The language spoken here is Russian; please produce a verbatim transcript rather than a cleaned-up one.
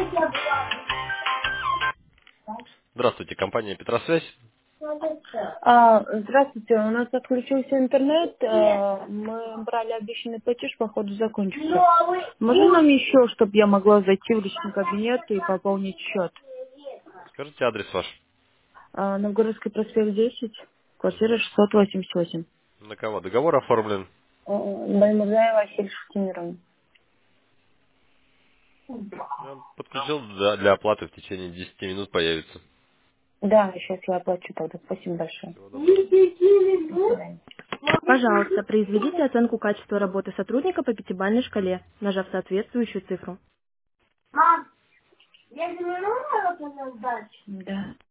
Здравствуйте, компания Петросвязь. А, здравствуйте, у нас отключился интернет, а, мы брали обещанный платеж, походу закончился. Можно нам еще, чтобы я могла зайти в личный кабинет и пополнить счет? Скажите адрес ваш. А, Новгородский проспект десять, квартира Мгм. шестьсот восемьдесят восемь. На кого? Договор оформлен. Баймурзаева Василий Шахтимировна. Я вам подключил для, для оплаты в течение десяти минут появится. Да, сейчас я оплачу тогда, спасибо большое. Всего доброго. До свидания. Пожалуйста, произведите оценку качества работы сотрудника по пятибалльной шкале, нажав соответствующую цифру. Да.